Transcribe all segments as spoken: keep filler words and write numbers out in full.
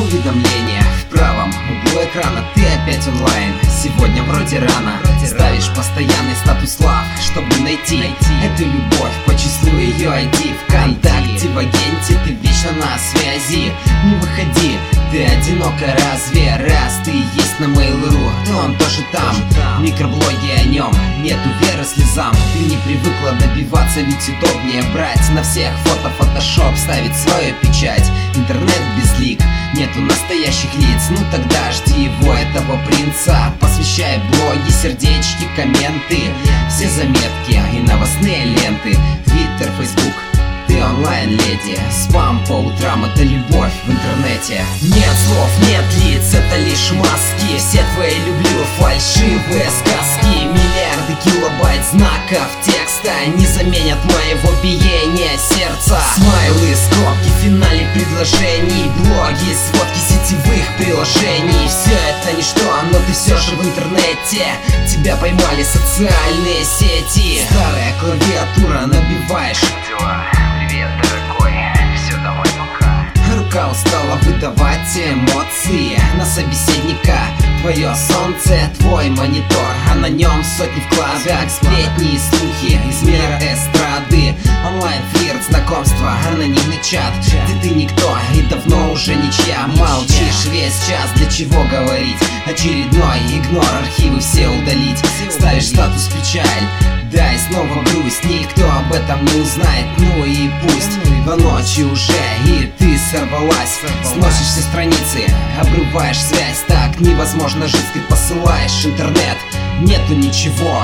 Уведомления в правом углу экрана. Ты опять онлайн, сегодня вроде рано. Ставишь постоянный статус лав, чтобы найти эту любовь по числу ее ай ди. ВКонтакте, в агенте, ты вечно на связи. Не выходи, ты одинока разве? Раз ты есть на Mail.ru, то он тоже там. Микроблоги о нем, нету веры слезам. Ты не привыкла добиваться, ведь удобнее брать на всех фото фотошоп, ставить свою печать. Интернет без лик, нету настоящих лиц. Ну тогда жди его, этого принца. Посвящай блоги, сердечки, комменты, все заметки и новостные ленты. Твиттер, Фейсбук, ты онлайн-леди. Спам по утрам — это любовь в интернете. Нет слов, нет лиц, это лишь маски. Все твои люблю фальшивые сказки. Миллиарды килобайт знаков текста не заменят моего биения сердца. Смайлы, скобки в финале предложений, блоги, сводки сетевых приложений. Все это ничто, но ты все же в интернете. Тебя поймали социальные сети. Старая клавиатура, набиваешь Дела. Привет, дорогой, все, давай пока. Рука устала выдавать эмоции на собеседника. Твое солнце, твой монитор, а на нем сотни вкладок, сплетни и слухи из мира эстрады. Онлайн-флирт, знакомство, анонимный чат. Ты, ты никто и давно уже ничья. Молчишь весь час, для чего говорить? Очередной игнор, архивы все удалить. Ставишь статус печаль, да и снова грусть. Никто об этом не узнает, ну и пусть. До ночи уже, и ты сорвалась. Сносишь все страницы, обрываешь связь. Так невозможно жить, ты посылаешь интернет. Нету ничего.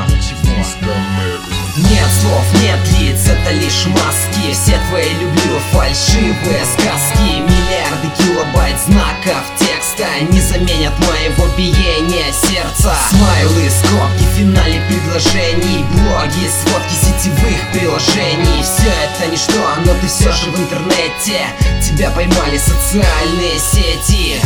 Нет слов, нет лиц, это лишь маски. Все твои люблю фальшивые сказки. Миллиарды килобайт знаков текста не заменят моего биения сердца. Смайлы, скобки в финале предложений, блоги, сводки сетевых приложений. Все это ничто, но ты все же в интернете. Тебя поймали социальные сети.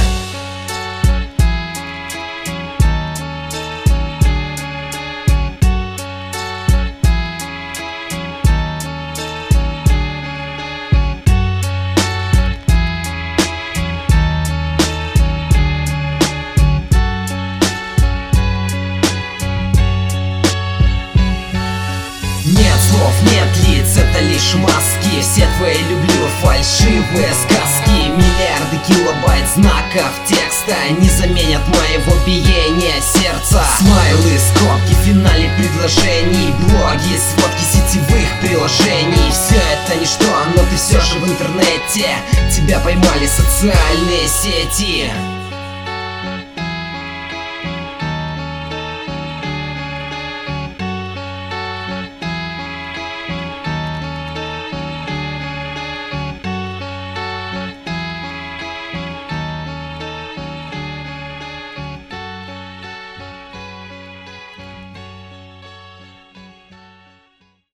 Нет слов, нет лиц, это лишь маски. Все твои люблю фальшивые сказки. Миллиарды килобайт знаков текста не заменят моего биения сердца. Смайлы, скобки в финале предложений, блоги, сводки сетевых приложений. Все это ничто, но ты все же в интернете. Тебя поймали социальные сети.